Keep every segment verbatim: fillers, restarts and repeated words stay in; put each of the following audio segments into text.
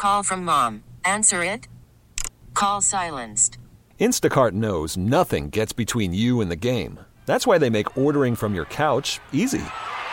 Call from mom. Answer it. Call silenced. Instacart knows nothing gets between you and the game. That's why they make ordering from your couch easy.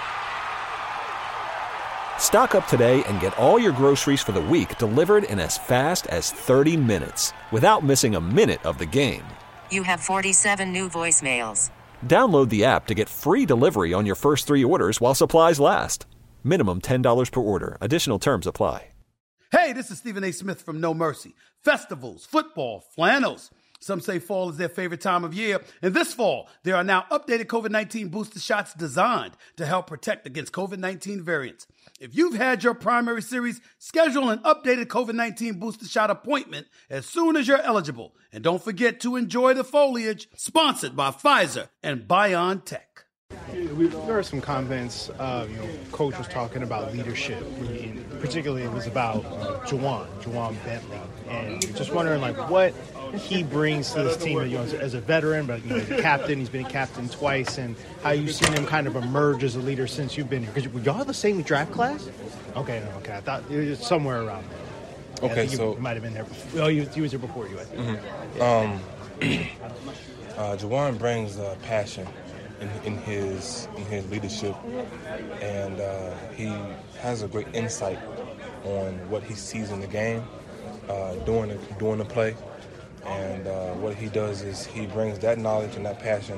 Stock up today and get all your groceries for the week delivered in as fast as thirty minutes without missing a minute of the game. You have forty-seven new voicemails. Download the app to get free delivery on your first three orders while supplies last. Minimum ten dollars per order. Additional terms apply. Hey, this is Stephen A. Smith from No Mercy. Festivals, football, flannels. Some say fall is their favorite time of year. And this fall, there are now updated COVID nineteen booster shots designed to help protect against COVID nineteen variants. If you've had your primary series, schedule an updated COVID nineteen booster shot appointment as soon as you're eligible. And don't forget to enjoy the foliage. Sponsored by Pfizer and BioNTech. There are some comments, uh, you know, Coach was talking about leadership, and particularly it was about uh, Juwan, Juwan Bentley, and just wondering like what he brings to this team, you know, as, as a veteran, but you know, as a captain, he's been a captain twice, and how you've seen him kind of emerge as a leader since you've been here. Because were y'all the same draft class? Okay, no, okay, I thought it was somewhere around there. Yeah, okay, I think so you might have been there before. Oh, he was, he was here before you, I think. Mm-hmm. Yeah. Um, uh, Juwan brings uh, passion. In, in his in his leadership, and uh, he has a great insight on what he sees in the game, uh, during the, during the play, and uh, what he does is he brings that knowledge and that passion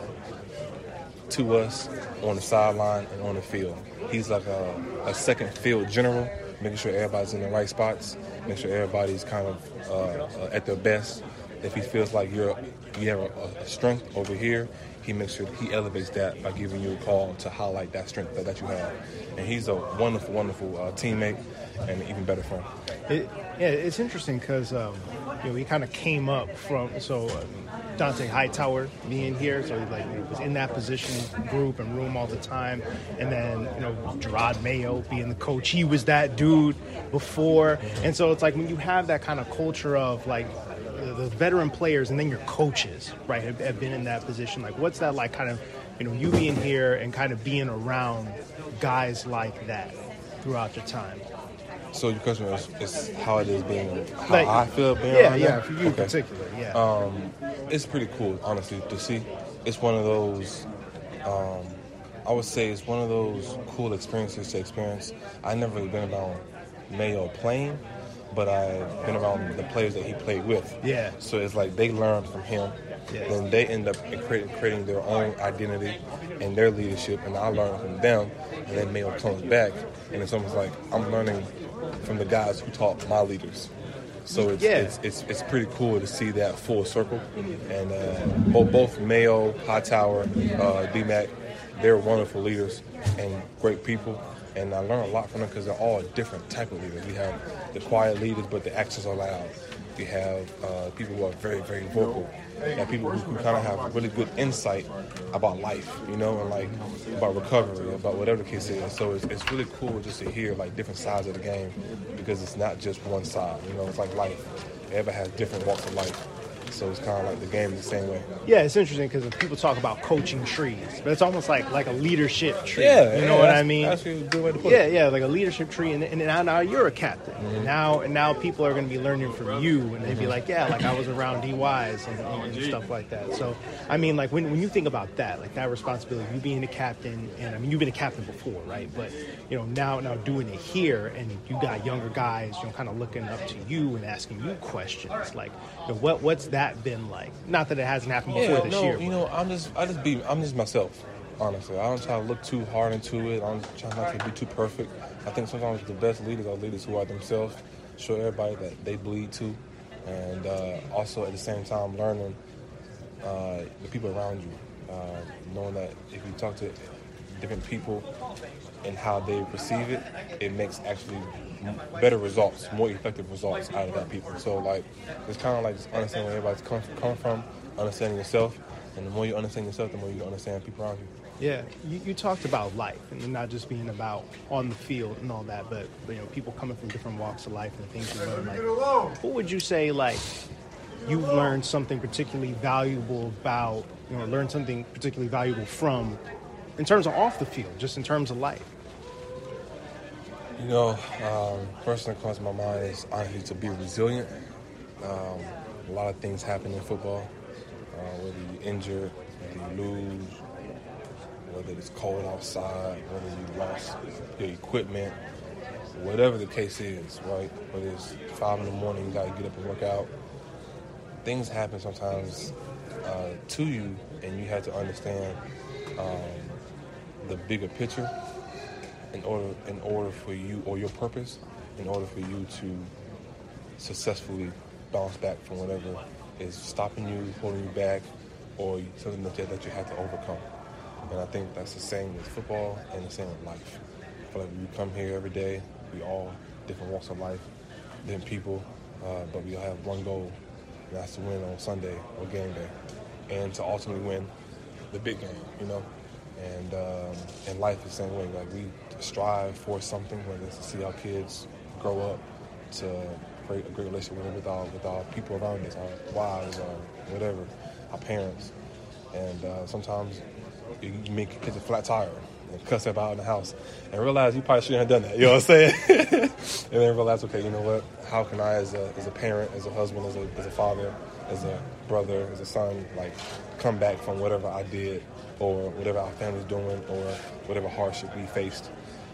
to us on the sideline and on the field. He's like a, a second field general, making sure everybody's in the right spots, making sure everybody's kind of uh, uh, at their best. If he feels like you're you have a, a strength over here, he makes sure he elevates that by giving you a call to highlight that strength that, that you have. And he's a wonderful, wonderful uh, teammate and an even better friend. It, yeah, it's interesting because um, you know, he kind of came up from so um, Dante Hightower being here, so he like he was in that position group and room all the time, and then you know Gerard Mayo being the coach, he was that dude before, and so it's like when you have that kind of culture of like the veteran players and then your coaches, right, have, have been in that position. Like, what's that like kind of, you know, you being here and kind of being around guys like that throughout your time? So your question is, is how it is being, how like, I feel being yeah, around yeah, them? for you okay. in particular, yeah. Um, it's pretty cool, honestly, to see. It's one of those, um, I would say it's one of those cool experiences to experience. I've never really been around Mayo playing, but I've been around the players that he played with. Yeah. So it's like they learned from him. Yeah. Then they end up creating, creating their own identity and their leadership, and I learned from them, and then Mayo comes back, and it's almost like I'm learning from the guys who taught my leaders. So it's, yeah. it's, it's, it's pretty cool to see that full circle. And uh, both, both Mayo, Hightower, uh, D-Mac, they're wonderful leaders and great people. And I learn a lot from them because they're all different type of leaders. We have the quiet leaders, but the actions are loud. We have uh, people who are very, very vocal. We have people who, who kind of have really good insight about life, you know, and like about recovery, about whatever the case is. So it's, it's really cool just to hear like different sides of the game because it's not just one side, you know, it's like life. Everybody has different walks of life. So it's kind of like the game is the same way. Yeah, it's interesting because people talk about coaching trees, but it's almost like like a leadership tree. Yeah, you yeah, know what that's, I mean? That's a good way to put yeah, it. yeah, like a leadership tree, and, and now, now you're a captain. Mm-hmm. And now and now people are going to be learning from you, and they'd be Mm-hmm. like, yeah, like I was around D Ys and, and, and stuff like that. So I mean, like when when you think about that, like that responsibility, you being a captain, and I mean you've been a captain before, right? But you know now now doing it here, and you got younger guys, you know, kind of looking up to you and asking you questions, like you know, what what's that been like? Not that it hasn't happened before Yeah, this no, year. you know, I'm just, I just be, I'm just myself, honestly. I don't try to look too hard into it. I don't try not to be too perfect. I think sometimes the best leaders are leaders who are themselves, show everybody that they bleed too, and uh, also at the same time learning uh, the people around you, uh, knowing that if you talk to different people and how they perceive it, it makes actually better results, more effective results out of that people. So like, it's kind of like just understanding where everybody's come, come from, understanding yourself, and the more you understand yourself, the more you understand people around you. Yeah, you, you talked about life and not just being about on the field and all that, but you know, people coming from different walks of life and the things you learn. Like, what would you say, like, you've learned something particularly valuable about, you know, learned something particularly valuable from, in terms of off the field, just in terms of life? You know, um, first thing that comes to my mind is honestly to be resilient. Um, a lot of things happen in football, uh, whether you're injured, whether you lose, whether it's cold outside, whether you lost your equipment, whatever the case is, right? Whether it's five in the morning, you got to get up and work out. Things happen sometimes uh, to you, and you have to understand um, the bigger picture in order in order for you, or your purpose, in order for you to successfully bounce back from whatever is stopping you, holding you back, or something that you, that you have to overcome. And I think that's the same with football and the same with life. I feel like we come here every day, we all different walks of life, different people, uh, but we all have one goal, and that's to win on Sunday or game day, and to ultimately win the big game, you know? And um, and life is the same way. Like, we strive for something, whether it's to see our kids grow up, to create a great relationship with our, with our people around us, our wives, or whatever, our parents. And uh, sometimes you make kids a flat tire and cuss them out in the house and realize you probably shouldn't have done that, you know what I'm saying? And then realize, okay, you know what, how can I, as a, as a parent, as a husband, as a, as a father, as a brother, as a son, like, come back from whatever I did, or whatever our family's doing, or whatever hardship we faced,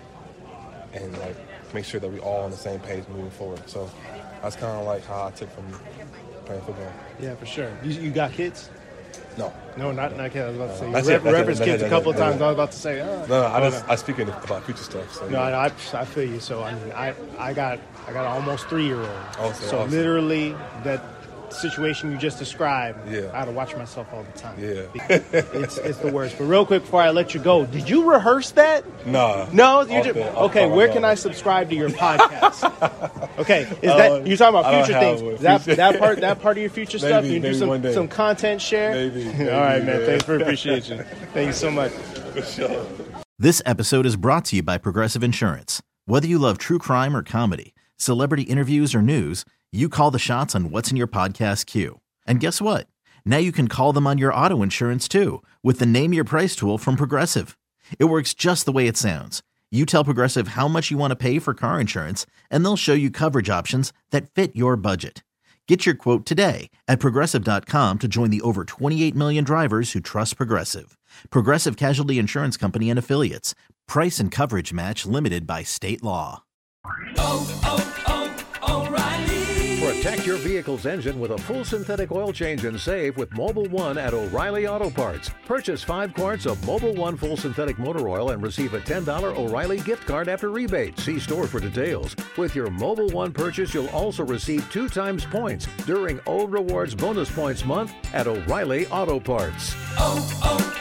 and like make sure that we're all on the same page moving forward. So that's kind of like how I took from playing football. Yeah, for sure. You, you got kids? No. No, not not kids. I was about to say. Uh, You re- it, referenced it, kids it, a couple it, of times. it, I was about to say. Oh, no, no, I no, just no. I speak about future stuff. So, No, yeah. I, I feel you. So I mean, I I got I got an almost three year old. Oh, so so awesome. literally that situation you just described, Yeah. I had to watch myself all the time. Yeah. it's it's the worst. But real quick before I let you go, did you rehearse that? Nah. No, you Off just the- off okay. the- Where no. can I subscribe to your podcast? Okay, is I that don't- you talking I about don't future have things? one. Is that Future- that part that part of your future stuff? Maybe- You do maybe some one day. some content share. Maybe, maybe, all right, man. yeah. Thanks for appreciation. Thank you so much. For sure. This episode is brought to you by Progressive Insurance. Whether you love true crime or comedy, celebrity interviews or news, you call the shots on what's in your podcast queue. And guess what? Now you can call them on your auto insurance too, with the Name Your Price tool from Progressive. It works just the way it sounds. You tell Progressive how much you want to pay for car insurance, and they'll show you coverage options that fit your budget. Get your quote today at Progressive dot com to join the over twenty-eight million drivers who trust Progressive. Progressive Casualty Insurance Company and Affiliates. Price and coverage match limited by state law. Oh, oh, oh, O'Reilly. Protect your vehicle's engine with a full synthetic oil change and save with Mobil one at O'Reilly Auto Parts. Purchase five quarts of Mobil one full synthetic motor oil and receive a ten dollars O'Reilly gift card after rebate. See store for details. With your Mobil one purchase, you'll also receive two times points during O Rewards Bonus Points Month at O'Reilly Auto Parts. Oh,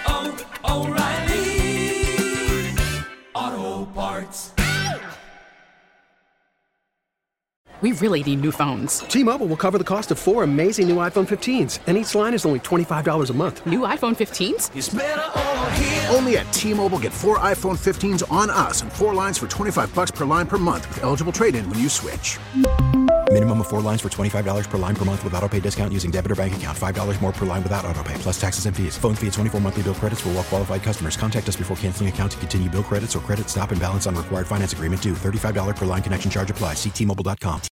oh, oh, O'Reilly Auto Parts. We really need new phones. T-Mobile will cover the cost of four amazing new iPhone fifteens, and each line is only twenty-five dollars a month. New iPhone fifteens? It's better over here. Only at T-Mobile, get four iPhone fifteens on us and four lines for twenty-five bucks per line per month with eligible trade-in when you switch. Minimum of four lines for twenty-five dollars per line per month with autopay discount using debit or bank account. five dollars more per line without autopay, plus taxes and fees. Phone fee at twenty-four monthly bill credits for well-qualified customers. Contact us before canceling account to continue bill credits or credit stop and balance on required finance agreement due. thirty-five dollars per line connection charge applies. See T Mobile dot com.